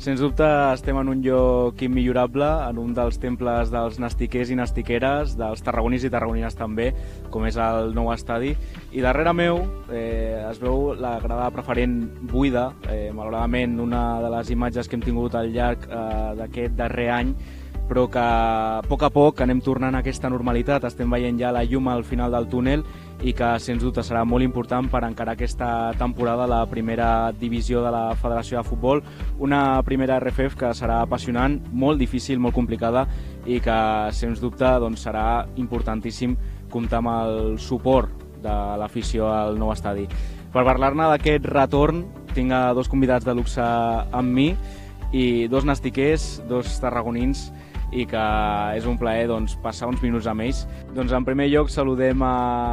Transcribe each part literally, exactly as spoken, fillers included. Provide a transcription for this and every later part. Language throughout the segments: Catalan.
Sens dubte estem en un lloc immillorable, en un dels temples dels nastiquers i nastiqueres, dels tarragonins i tarragonines també, com és el nou estadi. I darrere meu eh, es veu la grada preferent buida, eh, malauradament una de les imatges que hem tingut al llarg eh, d'aquest darrer any, però que a poc a poc anem tornant a aquesta normalitat, estem veient ja la llum al final del túnel i que sens dubte serà molt important per encarar aquesta temporada a la primera divisió de la Federació de Futbol, una primera R F F que serà apassionant, molt difícil, molt complicada i que sens dubte doncs, serà importantíssim comptar amb el suport de l'afició al nou estadi. Per parlar-ne d'aquest retorn tinc a dos convidats de luxe amb mi i dos nastiquers, dos tarragonins, i que és un plaer doncs, passar uns minuts amb ells. Doncs, en primer lloc saludem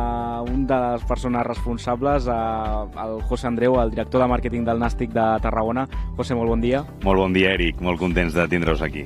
a un de les persones responsables, a, al José Andreu, el director de màrqueting del Nàstic de Tarragona. José, molt bon dia. Molt bon dia, Eric. Molt contents de tindre-us aquí.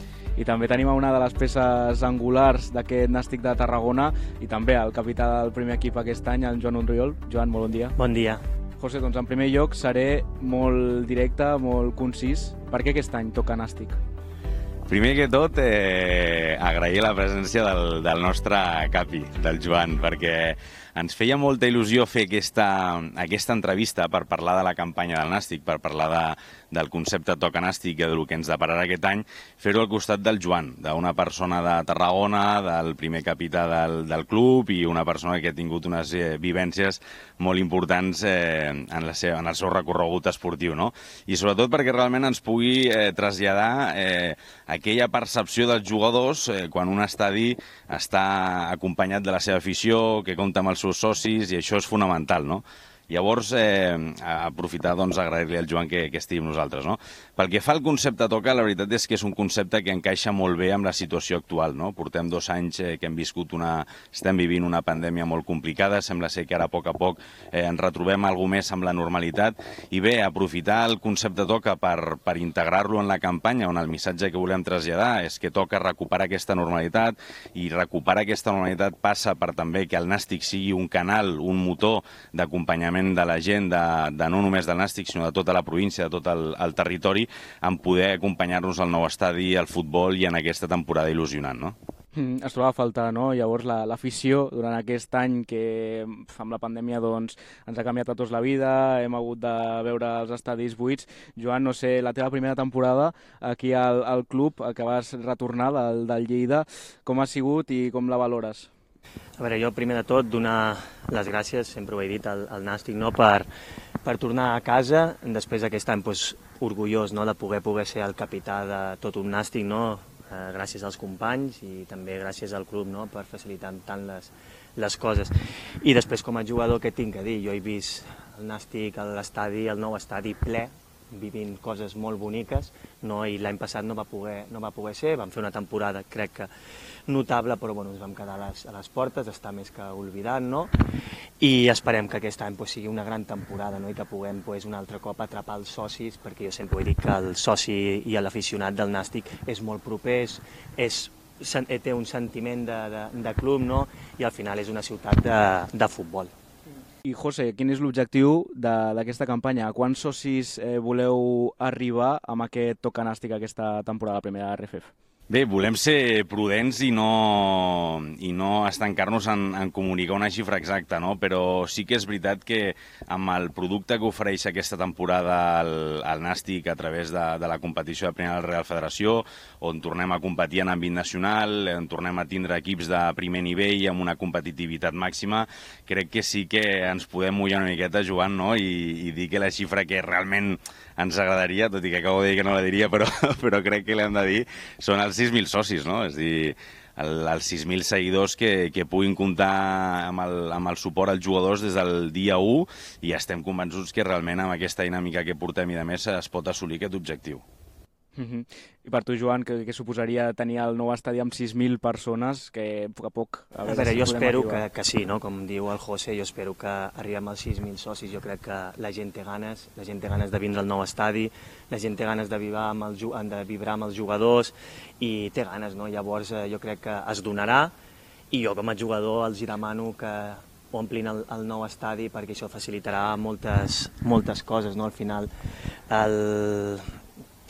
I també tenim a una de les peces angulars d'aquest Nàstic de Tarragona i també el capità del primer equip aquest any, el Joan Unriol. Joan, molt bon dia. Bon dia. José, doncs en primer lloc seré molt directe, molt concís. Per què aquest any toca Nàstic? Primer que tot, eh, agrair la presència del, del nostre capi, del Joan, perquè ens feia molta il·lusió fer aquesta, aquesta entrevista per parlar de la campanya del Nàstic, per parlar de, del concepte Toca Nàstic i del que ens depararà aquest any, fer-ho al costat del Joan, d'una persona de Tarragona, del primer capità del, del club i una persona que ha tingut unes eh, vivències molt importants eh, en, la seva, en el seu recorregut esportiu, no? I sobretot perquè realment ens pugui eh, traslladar eh, aquella percepció dels jugadors eh, quan un estadi està acompanyat de la seva afició, que compta amb els seus socis, i això és fonamental, no? Llavors, eh, aprofitar, doncs, agrair-li al Joan que, que estigui amb nosaltres, no? Pel que fa al concepte Toca, la veritat és que és un concepte que encaixa molt bé amb la situació actual, no? Portem dos anys eh, que hem viscut una... estem vivint una pandèmia molt complicada, sembla ser que ara a poc a poc eh, ens retrobem alguna més amb la normalitat, i bé, aprofitar el concepte Toca per, per integrar-lo en la campanya, on el missatge que volem traslladar és que toca recuperar aquesta normalitat, i recuperar aquesta normalitat passa per també que el Nàstic sigui un canal, un motor d'acompanyament de la gent, de, de no només del Nàstic, sinó de tota la província, de tot el, el territori, en poder acompanyar-nos al nou estadi, al futbol i en aquesta temporada il·lusionant, no? Mm, es troba a faltar, no? Llavors l'afició la, durant aquest any que amb la pandèmia doncs, ens ha canviat a tots la vida, hem hagut de veure els estadis buits. Joan, no sé, la teva primera temporada aquí al, al club, que vas retornar del, del Lleida, com ha sigut i com la valores? A veure, jo primer de tot donar les gràcies, sempre ho he dit, al, al Nàstic, no? per, per tornar a casa, després d'aquest any doncs, orgullós, no? De poder poder ser el capità de tot un Nàstic, no? eh, gràcies als companys i també gràcies al club, no? Per facilitar tant les, les coses. I després com a jugador què tinc a dir? Jo he vist el Nàstic, l'estadi, el nou estadi ple, vivint coses molt boniques, no? I l'any passat no va, poder, no va poder ser, vam fer una temporada crec que notable, però bueno, ens vam quedar a les, a les portes, està més que oblidat, no? I esperem que aquest any pues, sigui una gran temporada, no? I que puguem pues, un altre cop atrapar els socis, perquè jo sempre he dit que el soci i l'aficionat del Nàstic és molt proper, és, té un sentiment de, de, de club, no? I al final és una ciutat de, de futbol. I José, quin és l'objectiu d'aquesta campanya? A quants socis eh, voleu arribar amb aquest Toca Nàstic aquesta temporada, la primera R F F? Bé, volem ser prudents i no, i no estancar-nos en, en comunicar una xifra exacta, no? Però sí que és veritat que amb el producte que ofereix aquesta temporada el, el Nàstic a través de, de la competició de primera Real Federació, on tornem a competir en àmbit nacional, on tornem a tindre equips de primer nivell amb una competitivitat màxima, crec que sí que ens podem mullar una miqueta, Joan, no? I, i dir que la xifra que realment ens agradaria, tot i que acabo de dir que no la diria, però, però crec que l'hem de dir, són els sis mil socis, no? És a dir, el, els sis mil seguidors que, que puguin comptar amb el, amb el suport als jugadors des del dia u, i estem convençuts que realment amb aquesta dinàmica que portem i de més es pot assolir aquest objectiu. Uh-huh. I per tu, Joan, què, què suposaria tenir el nou estadi amb sis mil persones, que a poc a poc... A, a veure, jo espero que, que sí, no? Com diu el José, jo espero que arribem als sis mil socis. Jo crec que la gent té ganes, la gent té ganes de vindre al nou estadi, la gent té ganes de vibrar amb, el, de vibrar amb els jugadors i té ganes, no? Llavors jo crec que es donarà, i jo com a jugador els hi demano que omplin el, el nou estadi, perquè això facilitarà moltes, moltes coses, no? Al final el...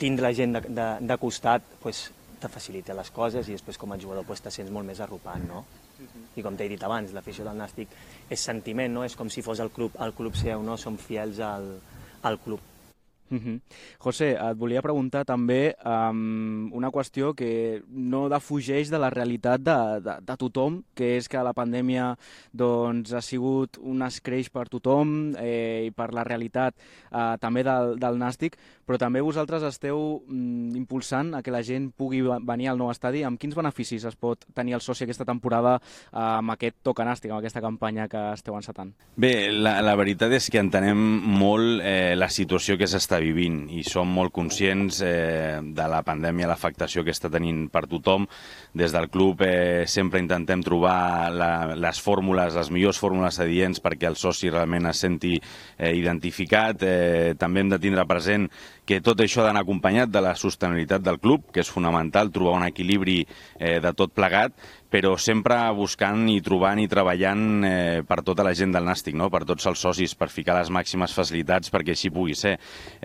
tindre la gent de, de, de costat pues, te facilita les coses i després com a jugador pues, te sents molt més arropant, no? I com t'he dit abans, l'afició del Nàstic és sentiment, no? És com si fos el club, el club seu, no? Som fiels al, al club. Uh-huh. José, et volia preguntar també um, una qüestió que no defugeix de la realitat de, de, de tothom, que és que la pandèmia doncs, ha sigut un escreix per tothom eh, i per la realitat eh, també del, del Nàstic, però també vosaltres esteu mm, impulsant a que la gent pugui venir al nou estadi. Amb quins beneficis es pot tenir el soci aquesta temporada eh, amb aquest Toca Nàstic, amb aquesta campanya que esteu encetant? Bé, la, la veritat és que entenem molt eh, la situació que s'està vivint i som molt conscients eh, de la pandèmia, l'afectació que està tenint per tothom. Des del club eh, sempre intentem trobar la, les fórmules, les millors fórmules adients perquè el soci realment es senti eh, identificat. Eh, també hem de tindre present que tot això ha d'anar acompanyat de la sostenibilitat del club, que és fonamental trobar un equilibri eh, de tot plegat, però sempre buscant i trobant i treballant eh, per tota la gent del Nàstic, no? Per tots els socis, per ficar les màximes facilitats perquè així pugui ser.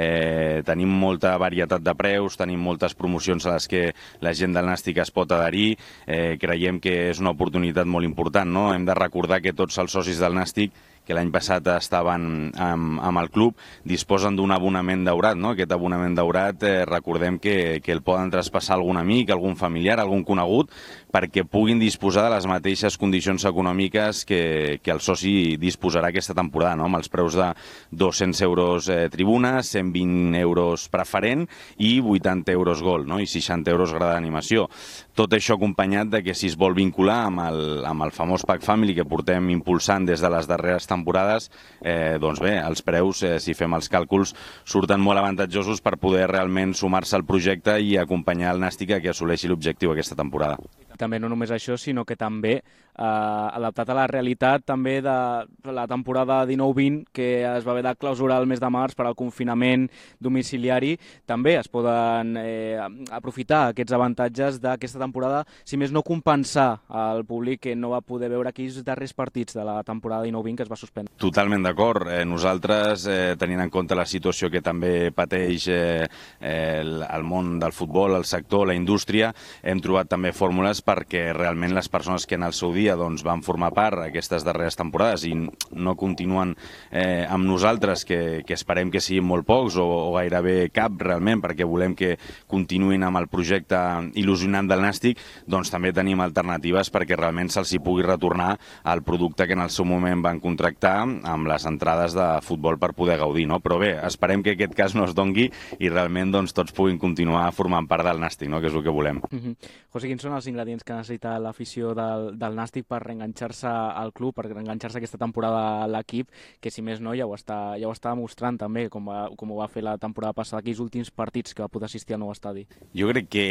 Eh, tenim molta varietat de preus, tenim moltes promocions a les que la gent del Nàstic es pot adherir, eh, creiem que és una oportunitat molt important, no? Hem de recordar que tots els socis del Nàstic que l'any passat estaven amb, amb el club, disposen d'un abonament daurat, no? Aquest abonament daurat, eh, recordem que, que el poden traspassar algun amic, algun familiar, algun conegut, perquè puguin disposar de les mateixes condicions econòmiques que, que el soci disposarà aquesta temporada, no? Amb els preus de dos-cents euros eh, tribuna, cent vint euros preferent i vuitanta euros gol, no? I seixanta euros grada d'animació. Tot això acompanyat de que si es vol vincular amb el, amb el famós Pack Family que portem impulsant des de les darreres temporades, eh, doncs bé, els preus, eh, si fem els càlculs, surten molt avantatjosos per poder realment sumar-se al projecte i acompanyar el Nàstic a que assoleixi l'objectiu aquesta temporada. També no només això, sinó que també eh, adaptat a la realitat també de la temporada dinou vint, que es va haver de clausurar el mes de març per al confinament domiciliari, també es poden eh, aprofitar aquests avantatges d'aquesta temporada, si més no compensar al públic que no va poder veure aquells darrers partits de la temporada dinou vint que es va suspendre. Totalment d'acord. Eh, nosaltres, eh, tenint en compte la situació que també pateix eh, el, el món del futbol, el sector, la indústria, hem trobat també fórmules perquè realment les persones que en el seu dia doncs, van formar part aquestes darreres temporades i no continuen eh, amb nosaltres, que, que esperem que siguin molt pocs o, o gairebé cap realment, perquè volem que continuïn amb el projecte il·lusionant del Nàstic, doncs també tenim alternatives perquè realment se'ls hi pugui retornar al producte que en el seu moment van contractar amb les entrades de futbol per poder gaudir, no? Però bé, esperem que aquest cas no es dongui i realment doncs, tots puguin continuar formant part del Nàstic, no? Que és el que volem. Mm-hmm. José, quins són els ingredients que necessita l'afició del, del Nàstic per reenganxar-se al club, per reenganxar-se aquesta temporada a l'equip, que si més no ja ho està, ja ho està demostrant també, com, va, com ho va fer la temporada passada, aquells últims partits que va poder assistir al nou estadi? Jo crec que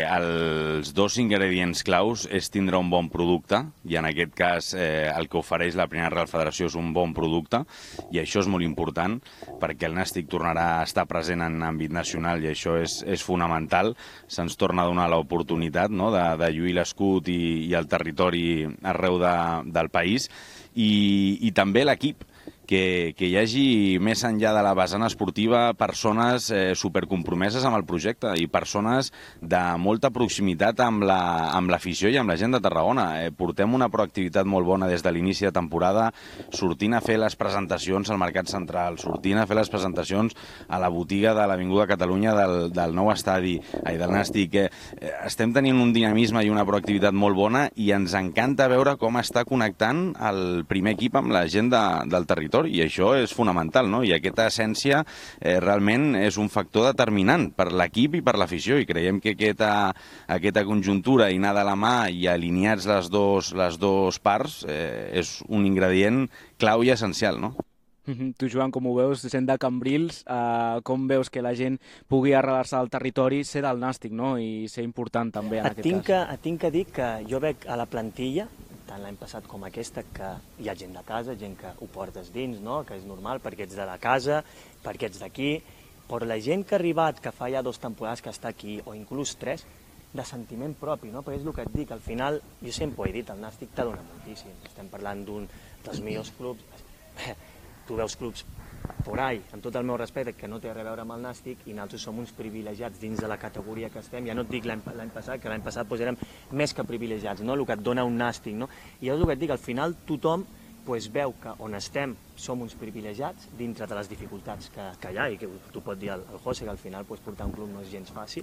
els dos ingredients claus és tindre un bon producte, i en aquest cas eh, el que ofereix la Primera Real Federació és un bon producte, i això és molt important, perquè el Nàstic tornarà a estar present en àmbit nacional, i això és, és fonamental. Se'ns torna a donar l'oportunitat, no?, de, de lluir l'escut i, i el territori arreu de, del país, i, i també l'equip, que, que hi hagi més enllà de la vessant esportiva persones eh, supercompromeses amb el projecte i persones de molta proximitat amb la, amb l'afició i amb la gent de Tarragona. Eh, portem una proactivitat molt bona des de l'inici de temporada, sortint a fer les presentacions al Mercat Central, sortint a fer les presentacions a la botiga de l'Avinguda Catalunya del, del nou estadi, ai, del Nàstic. Eh, estem tenint un dinamisme i una proactivitat molt bona i ens encanta veure com està connectant el primer equip amb la gent de, del territori, i això és fonamental, no? I aquesta essència eh, realment és un factor determinant per l'equip i per l'afició, i creiem que aquesta, aquesta conjuntura i anar de la mà i alineats les dos, les dos parts eh, és un ingredient clau i essencial, no? Mm-hmm. Tu, Joan, com ho veus, sent de Cambrils, eh, com veus que la gent pugui arrelar-se al territori, ser del Nàstic, no?, i ser important també en et aquest tinc cas. Que, et tinc que dir que jo veig a la plantilla, tant l'any passat com aquesta, que hi ha gent de casa, gent que ho portes dins, no?, que és normal perquè ets de la casa, perquè ets d'aquí, però la gent que ha arribat, que fa ja dues temporades que està aquí, o inclús tres, de sentiment propi, no?, perquè és el que et dic, al final, jo sempre ho he dit, el Nàstic t'ha donat moltíssim, estem parlant d'un dels millors clubs, tu veus clubs por ahí, amb tot el meu respecte, que no té res a veure amb el Nàstic, i nosaltres som uns privilegiats dins de la categoria que estem. Ja no et dic l'any passat, que l'any passat pues, érem més que privilegiats, no? El que et dona un Nàstic. No? I és el que et dic, al final tothom pues, veu que on estem som uns privilegiats dintre de les dificultats que, que hi ha, i que t'ho pot dir el, el José, que al final pues, portar un club no és gens fàcil,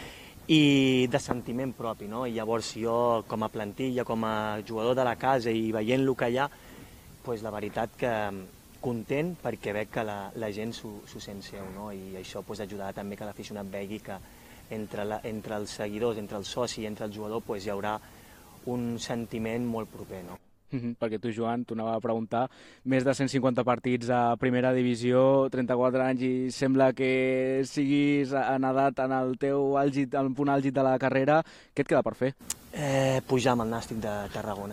i de sentiment propi. No? I llavors jo, com a plantilla, com a jugador de la casa i veient el que hi ha, pues, la veritat que content perquè veig que la, la gent s'ho sent seu, no? I això pues, ajudarà també que l'aficionat vegi que entre, la, entre els seguidors, entre el soci i entre el jugador pues, hi haurà un sentiment molt proper. No? Mm-hmm, perquè tu, Joan, t'ho anava a preguntar, més de cent cinquanta partits a primera divisió, trenta-quatre anys, i sembla que siguis en edat en el teu àlgid, en el punt àlgid de la carrera. Què et queda per fer? Eh, pujar amb el Nàstic de Tarragona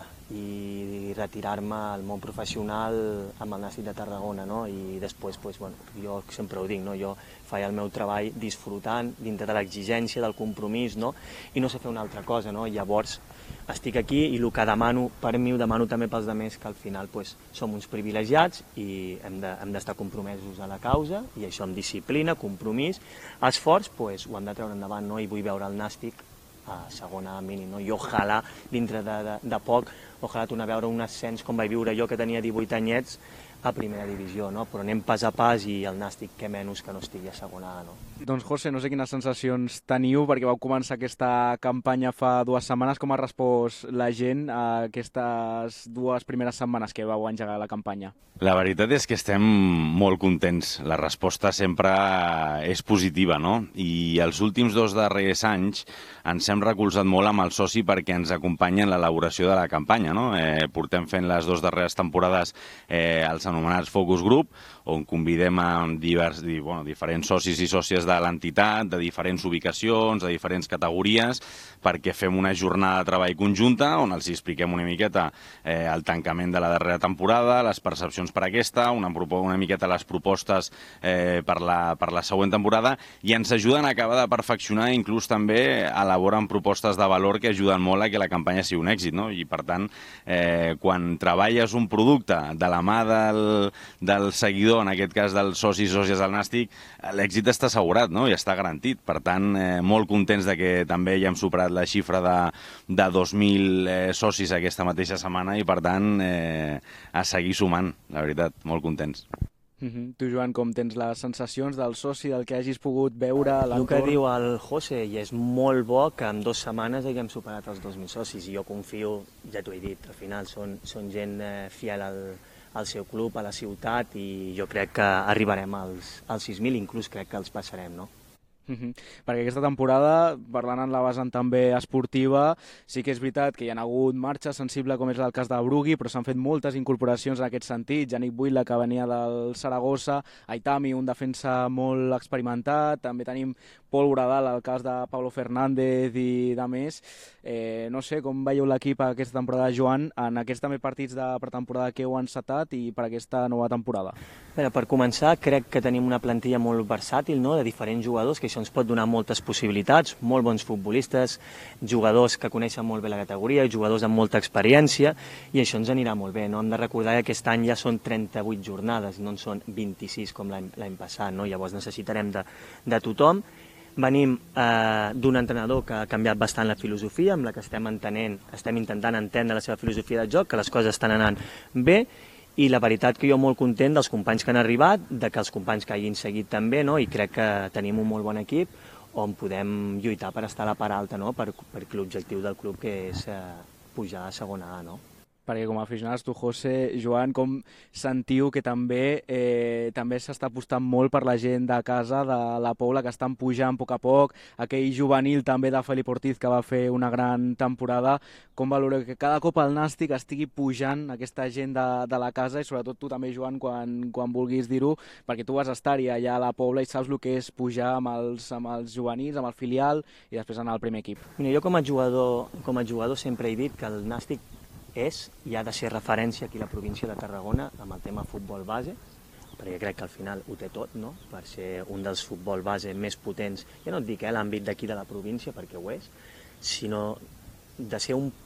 i retirar-me al món professional amb el Nàstic de Tarragona, no? I després, pues, bueno, jo sempre ho dic, no? Jo faig el meu treball disfrutant dintre de l'exigència, del compromís, no? I no sé fer una altra cosa, no? Llavors estic aquí i el que demano per mi ho demano també pels altres, que al final pues, som uns privilegiats i hem d'estar de, compromesos a la causa, i això amb disciplina, compromís, esforç, pues, ho hem de treure endavant, no? I vull veure el Nàstic a segona mínim, no? I ojalà, dintre de, de, de poc, ojalà tornar a veure un ascens com vaig viure jo, que tenia divuit anyets, a primera divisió, no? Però anem pas a pas, i el Nàstic, què menys que no estigui a segona A, no? Doncs, José, no sé quines sensacions teniu, perquè vau començar aquesta campanya fa dues setmanes. Com ha respost la gent a aquestes dues primeres setmanes que vau engegar la campanya? La veritat és que estem molt contents. La resposta sempre és positiva, no? I els últims dos darrers anys ens hem recolzat molt amb el soci perquè ens acompanya en l'elaboració de la campanya, no? Eh, portem fent les dues darreres temporades eh, els anomenats Focus Group, on convidem a divers, bueno, diferents socis i sòcies de l'entitat, de diferents ubicacions, de diferents categories, perquè fem una jornada de treball conjunta on els expliquem una miqueta eh, el tancament de la darrera temporada, les percepcions per aquesta, una, una miqueta les propostes eh, per, la, per la següent temporada, i ens ajuden a acabar de perfeccionar, i inclús també elaboren propostes de valor que ajuden molt a que la campanya sigui un èxit, no? I per tant, eh, quan treballes un producte de la mà del, del seguidor, en aquest cas dels socis i sòcies del Nàstic, l'èxit està assegurat, no? I està garantit. Per tant, eh, molt contents de que també ja hem superat la xifra de, de dos mil eh, socis aquesta mateixa setmana, i per tant, eh, a seguir sumant, la veritat, molt contents. Mm-hmm. Tu, Joan, com tens les sensacions del soci, del que hagis pogut veure a l'entorn? El que diu el José, i és molt bo que en dues setmanes haguem superat els dos mil socis, i jo confio, ja t'ho he dit, al final són, són gent eh, fiel al, al seu club, a la ciutat, i jo crec que arribarem als, als sis mil, inclús crec que els passarem, no? Mm-hmm. Perquè aquesta temporada, parlant en la vessant també esportiva, sí que és veritat que hi ha hagut marxa sensible, com és el cas de Brugui, però s'han fet moltes incorporacions en aquest sentit. Yannick Buila, que venia del Saragossa, Aitami, un defensa molt experimentat, també tenim Pol Uradal, el cas de Pablo Fernández i de més. Eh, no sé, com veieu l'equip aquesta temporada, Joan, en aquests també partits de pretemporada que heu encetat i per aquesta nova temporada? Bé, per començar, crec que tenim una plantilla molt versàtil, no?, de diferents jugadors, que això ens pot donar moltes possibilitats, molt bons futbolistes, jugadors que coneixen molt bé la categoria, jugadors amb molta experiència, i això ens anirà molt bé, no? Hem de recordar que aquest any ja són trenta-vuit jornades, no en són vint-i-sis com l'any passat, no? Llavors necessitarem de, de tothom. Venim eh, d'un entrenador que ha canviat bastant la filosofia, amb la que estem entenent, estem intentant entendre la seva filosofia de joc, que les coses estan anant bé, i la veritat que jo molt content dels companys que han arribat, de que els companys que hagin seguit també, no? I crec que tenim un molt bon equip on podem lluitar per estar a la part alta, no? Per, perquè l'objectiu del club que és eh, pujar a segona A, no? Perquè com a aficionats, tu, José, Joan, com sentiu que també eh, també s'està apostant molt per la gent de casa, de la Pobla, que estan pujant a poc a poc, aquell juvenil també de Felip Ortiz, que va fer una gran temporada. Com valoreu que cada cop el Nàstic estigui pujant aquesta gent de, de la casa, i sobretot tu també, Joan, quan, quan vulguis dir-ho, perquè tu vas estar-hi allà a la Pobla i saps el que és pujar amb els, amb els juvenils, amb el filial, i després anar al primer equip. Mira, jo com a jugador, com a jugador sempre he dit que el Nàstic és i ha de ser referència aquí a la província de Tarragona amb el tema futbol base, perquè crec que al final ho té tot, no?, per ser un dels futbol base més potents, ja no et dic eh, l'àmbit d'aquí de la província, perquè ho és, sinó de ser un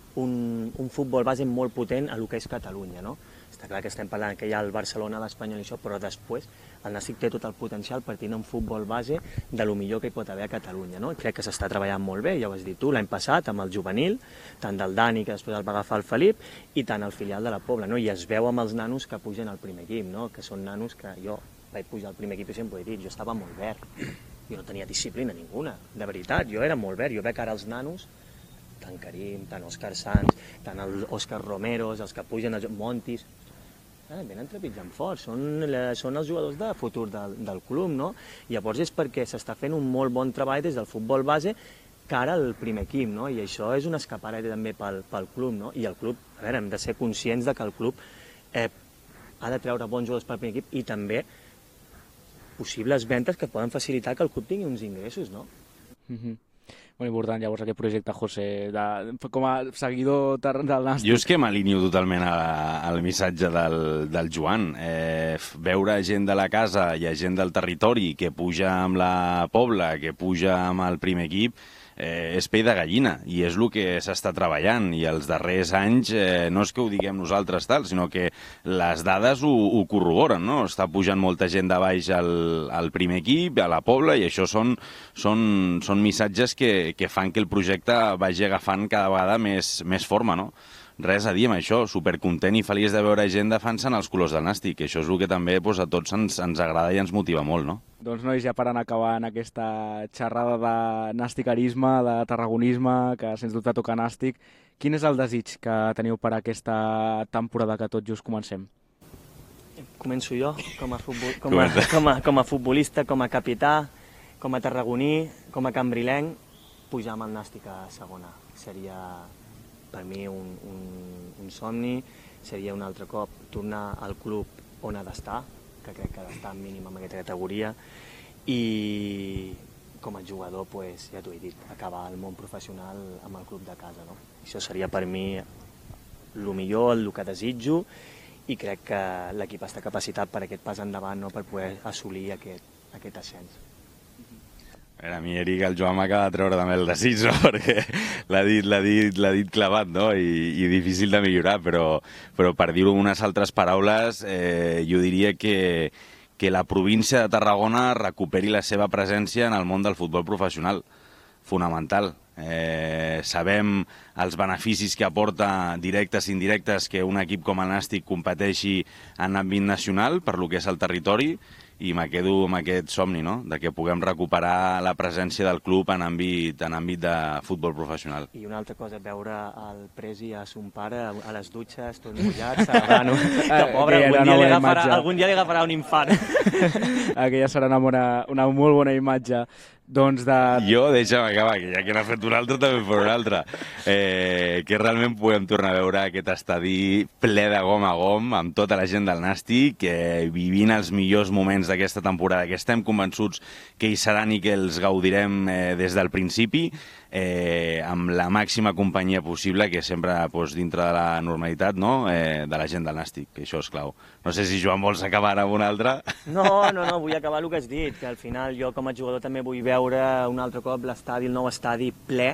un, un futbol base molt potent a lo que és Catalunya, no? Està clar que estem parlant que hi ha el Barcelona, l'Espanyol i això, però després el Nàstic té tot el potencial per tenir un futbol base de lo millor que hi pot haver a Catalunya, no? I crec que s'està treballant molt bé, ja ho has dit tu, l'any passat amb el juvenil, tant del Dani, que després el va agafar el Felip, i tant el filial de la Pobla, no? I es veu amb els nanos que pugen al primer equip, no? Que són nanos que jo vaig pujar al primer equip i sempre ho he dit, jo estava molt verd, jo no tenia disciplina ninguna, de veritat, jo era molt verd, jo veig ara els nanos, tant Karim, tant Òscar Sanz, tant els Òscar Romeros, els que pugen, els Montis, eh, venen trepitjant fort, són, són els jugadors de futur del, del club, no? I llavors és perquè s'està fent un molt bon treball des del futbol base cara al primer equip, no? I això és una escapareta també pel, pel club, no? I el club, a veure, hem de ser conscients de que el club eh, ha de treure bons jugadors pel primer equip i també possibles ventes que poden facilitar que el club tingui uns ingressos, no? Mm-hmm. Molt important, llavors, aquest projecte, José, de, com a seguidor del Nàstic. Jo és que m'alineo totalment a, al missatge del, del Joan. Eh, veure gent de la casa i gent del territori que puja amb la Pobla, que puja amb el primer equip, eh, és pell de gallina, i és el que s'està treballant, i els darrers anys eh, no és que ho diguem nosaltres tal, sinó que les dades ho, ho corroboren, no? Està pujant molta gent de baix al, al primer equip, a la Pobla, i això són, són, són missatges que, que fan que el projecte vagi agafant cada vegada més, més forma, no? Res a dir amb això, supercontent i feliç de veure gent defensant els colors del Nàstic, que això és el que també doncs, a tots ens, ens agrada i ens motiva molt, no? Doncs, nois, ja per anar acabant aquesta xerrada de nasticarisme, de tarragonisme, que sens dubte toca Nàstic, quin és el desig que teniu per aquesta temporada que tot just comencem? Començo jo, com a, futbol, com a, com a, com a futbolista, com a capità, com a tarragoní, com a cambrilenc, pujar amb el Nàstic a segona. Seria per mi un, un, un somni, seria un altre cop tornar al club on ha d'estar, que crec que ha d'estar mínim en aquesta categoria, i com a jugador, pues, ja t'ho he dit, acabar el món professional amb el club de casa. No? Això seria per mi el millor, el que desitjo, i crec que l'equip està capacitat per aquest pas endavant, no? Per poder assolir aquest, aquest ascens. A veure, a mi, Eric, el Joan m'acaba de treure també el desig, no? Perquè l'ha dit, l'ha dit, l'ha dit clavat, no? I, i difícil de millorar, però, però per dir-ho en unes altres paraules, eh, jo diria que, que la província de Tarragona recuperi la seva presència en el món del futbol professional. Fonamental. Eh, sabem els beneficis que aporta directes i indirectes que un equip com el Nàstic competeixi en àmbit nacional per lo que és el territori, i me quedo amb aquest somni, no?, de que puguem recuperar la presència del club en àmbit, en àmbit de futbol professional. I una altra cosa, veure el Presi a son pare a les dutxes, tot mullat, celebrant, que pobre, algun dia, li agafarà, algun dia li agafarà un infant. Aquella serà una, bona, una molt bona imatge. Doncs de... Jo, deixa'm acabar, que ja que n'ha fet un altre, també per un altre. Eh, que realment puguem tornar a veure aquest estadi ple de gom a gom, amb tota la gent del Nàstic, eh, vivint els millors moments d'aquesta temporada, que estem convençuts que hi seran i que els gaudirem eh, des del principi, eh, amb la màxima companyia possible, que sempre doncs, dintre de la normalitat, no?, eh, de la gent del Nàstic, que això és clau. No sé si, Joan, vols acabar amb un altre? No, no, no, vull acabar el que has dit, que al final jo com a jugador també vull veure un altre cop l'estadi, el nou estadi ple,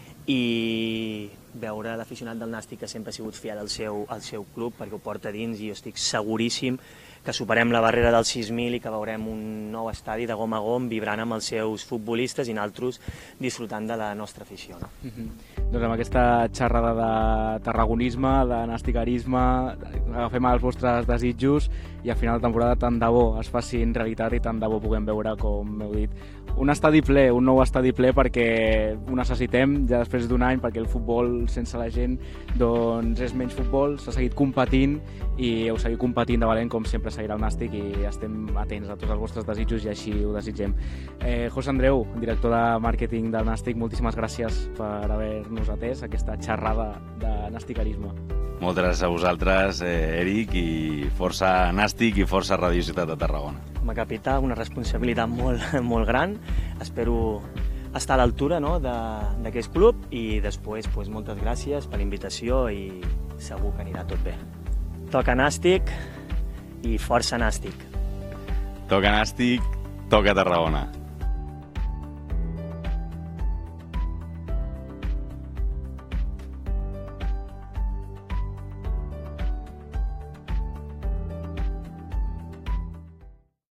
i veure l'aficionat del Nàstic, que sempre ha sigut fiel al seu, al seu club, perquè ho porta dins, i jo estic seguríssim que superem la barrera dels sis mil i que veurem un nou estadi de gom a gom, vibrant amb els seus futbolistes i nosaltres disfrutant de la nostra afició. No? Mm-hmm. Doncs amb aquesta xerrada de tarragonisme, de nasticarisme, agafem els vostres desitjos i a final de temporada tant de bo es facin realitat i tant de bo puguem veure, com heu dit, un estadi ple, un nou estadi ple, perquè ho necessitem ja després d'un any, perquè el futbol sense la gent doncs és menys futbol, s'ha seguit competint i heu seguit competint de valent, com sempre seguirà el Nàstic, i estem atents a tots els vostres desitjos i així ho desitgem. Eh, José Andreu, director de màrqueting del Nàstic, moltíssimes gràcies per haver-nos atès aquesta xerrada de nasticarisme. Moltes gràcies a vosaltres, eh, Eric, i força Nàstic i força Radio Ciutat de Tarragona. Com a capità, una responsabilitat molt, molt gran. Espero estar a l'altura, no?, d'aquest club, i després pues, moltes gràcies per l'invitació i segur que anirà tot bé. Toca Nàstic i força Nàstic. Toca Nàstic, toca Tarragona.